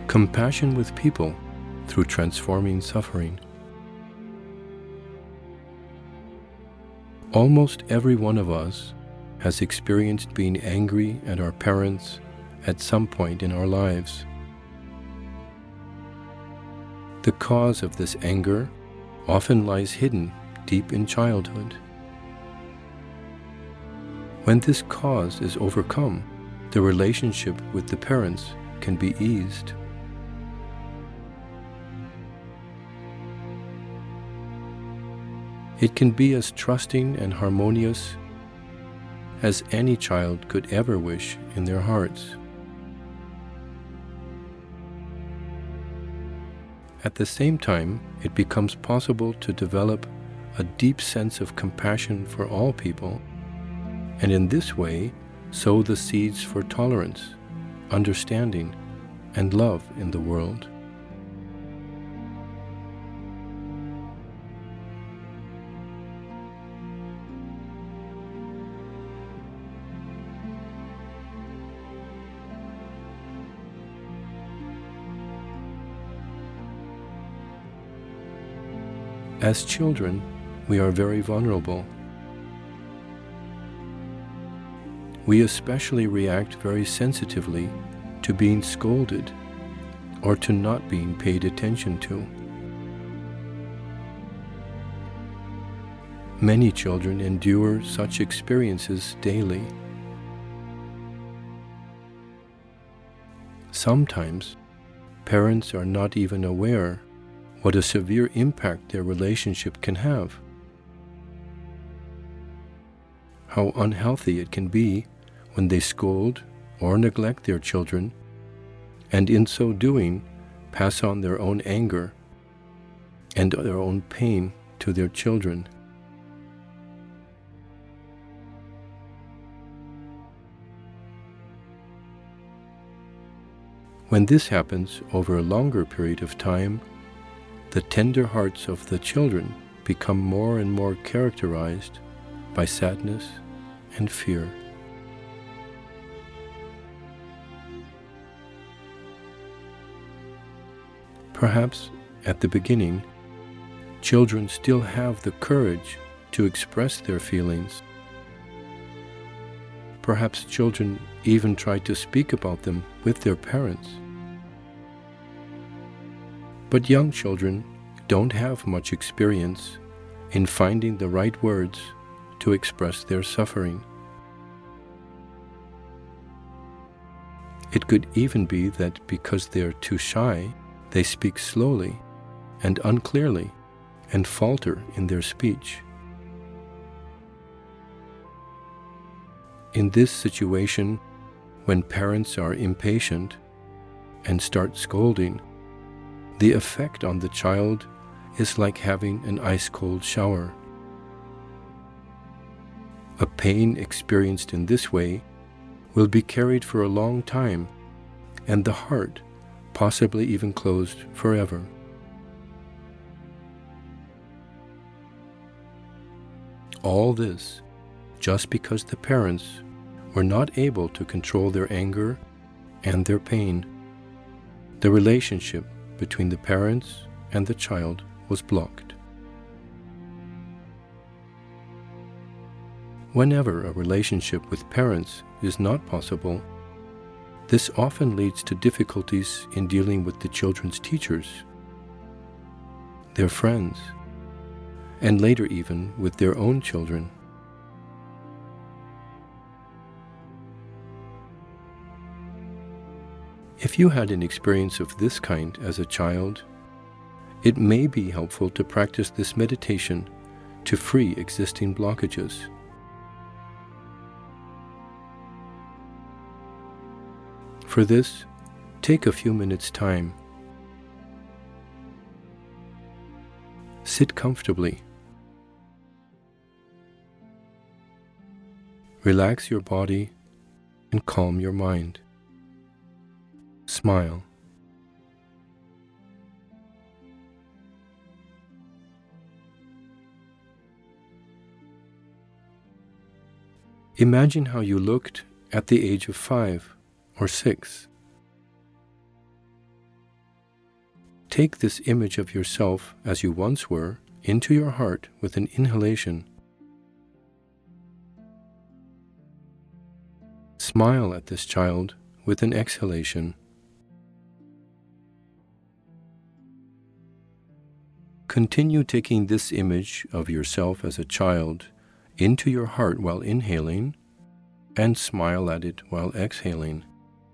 Compassion with people through transforming suffering. Almost every one of us has experienced being angry at our parents at some point in our lives. The cause of this anger often lies hidden deep in childhood. When this cause is overcome, the relationship with the parents can be eased. It can be as trusting and harmonious as any child could ever wish in their hearts. At the same time, it becomes possible to develop a deep sense of compassion for all people, and in this way sow the seeds for tolerance, understanding, and love in the world. As children, we are very vulnerable. We especially react very sensitively to being scolded or to not being paid attention to. Many children endure such experiences daily. Sometimes, parents are not even aware what a severe impact their relationship can have. How unhealthy it can be when they scold or neglect their children, and in so doing, pass on their own anger and their own pain to their children. When this happens over a longer period of time, the tender hearts of the children become more and more characterized by sadness and fear. Perhaps at the beginning, children still have the courage to express their feelings. Perhaps children even try to speak about them with their parents. But young children don't have much experience in finding the right words to express their suffering. It could even be that because they are too shy, they speak slowly and unclearly and falter in their speech. In this situation, when parents are impatient and start scolding, the effect on the child is like having an ice-cold shower. A pain experienced in this way will be carried for a long time, and the heart possibly even closed forever. All this just because the parents were not able to control their anger and their pain. The relationship between the parents and the child was blocked. Whenever a relationship with parents is not possible, this often leads to difficulties in dealing with the children's teachers, their friends, and later even with their own children. If you had an experience of this kind as a child, it may be helpful to practice this meditation to free existing blockages. For this, take a few minutes' time. Sit comfortably. Relax your body and calm your mind. Smile. Imagine how you looked at the age of 5 or 6. Take this image of yourself as you once were into your heart with an inhalation. Smile at this child with an exhalation. Continue taking this image of yourself as a child into your heart while inhaling, and smile at it while exhaling.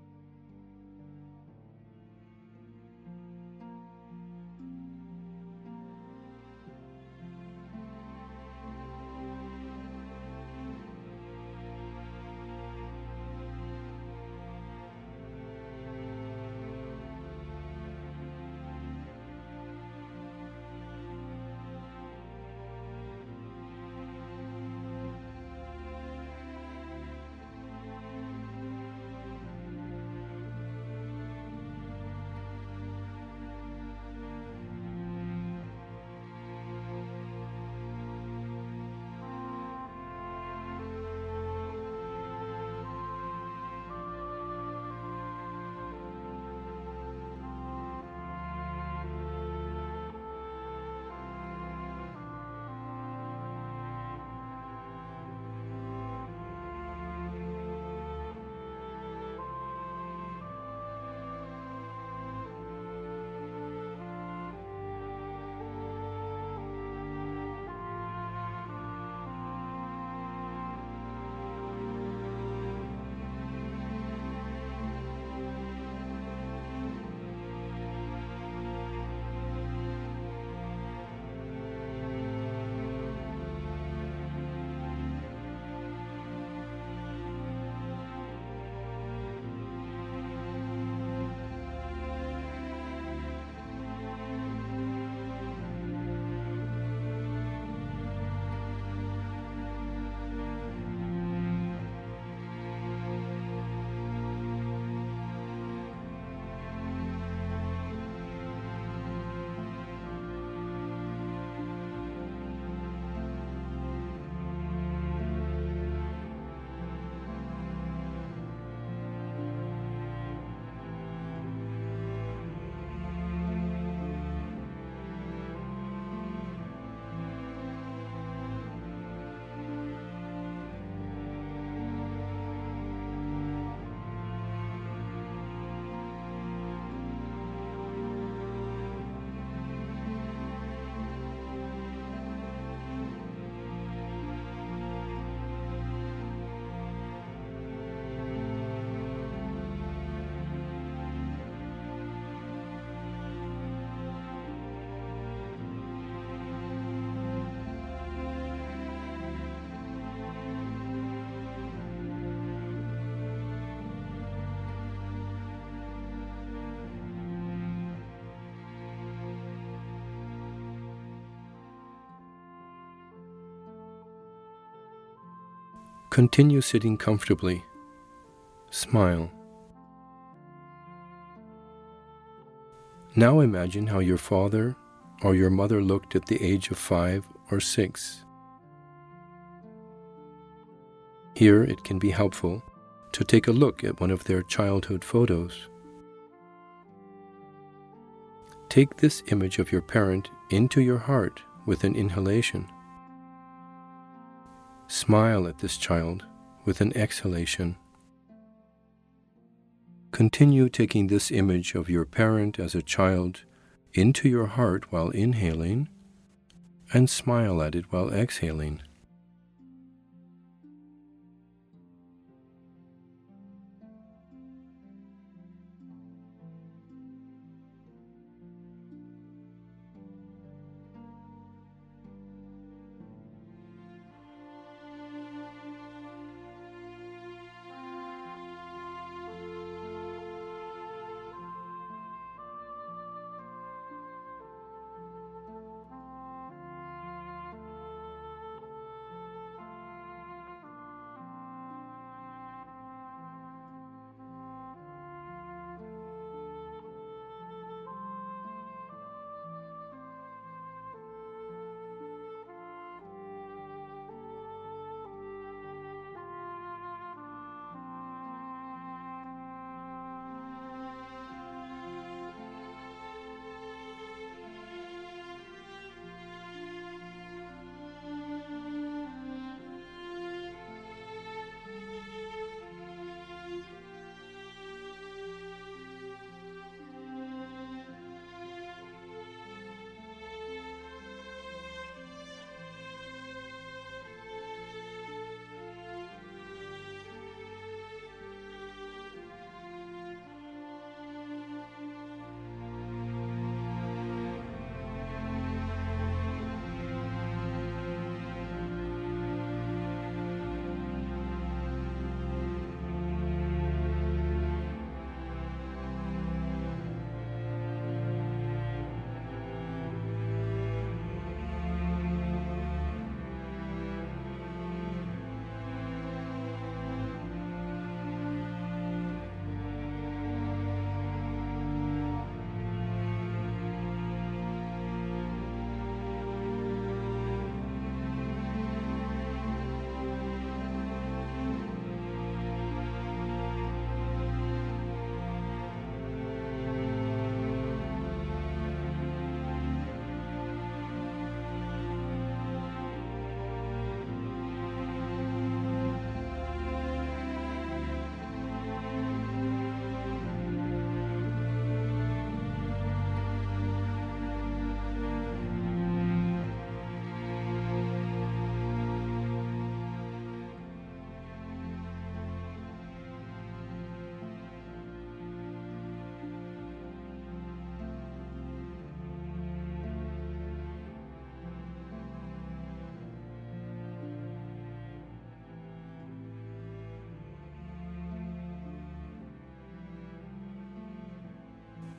Continue sitting comfortably. Smile. Now imagine how your father or your mother looked at the age of 5 or 6. Here it can be helpful to take a look at one of their childhood photos. Take this image of your parent into your heart with an inhalation. Smile at this child with an exhalation. Continue taking this image of your parent as a child into your heart while inhaling, and smile at it while exhaling.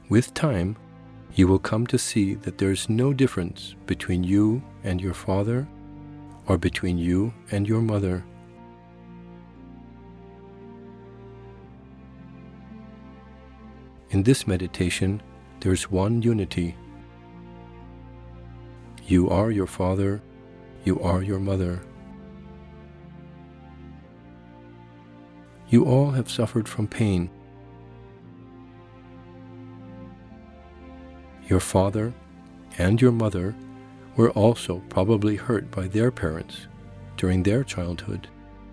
With time, you will come to see that there is no difference between you and your father or between you and your mother. In this meditation, there is one unity. You are your father, you are your mother. You all have suffered from pain. Your father and your mother were also probably hurt by their parents during their childhood.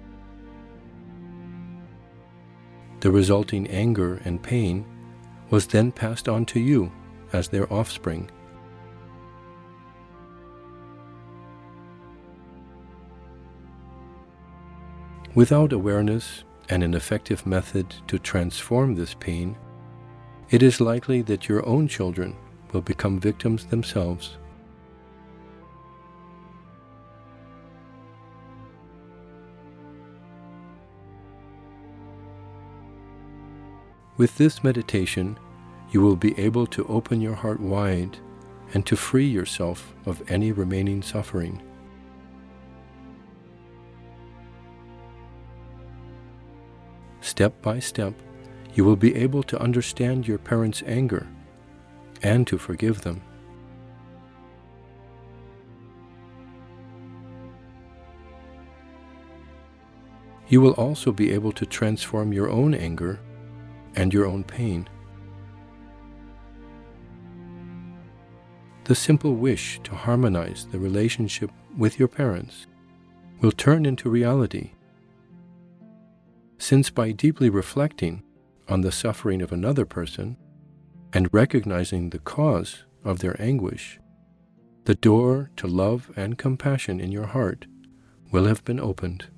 The resulting anger and pain was then passed on to you as their offspring. Without awareness and an effective method to transform this pain, it is likely that your own children will become victims themselves. With this meditation, you will be able to open your heart wide and to free yourself of any remaining suffering. Step by step, you will be able to understand your parents' anger and to forgive them. You will also be able to transform your own anger and your own pain. The simple wish to harmonize the relationship with your parents will turn into reality, since by deeply reflecting on the suffering of another person and recognizing the cause of their anguish, the door to love and compassion in your heart will have been opened.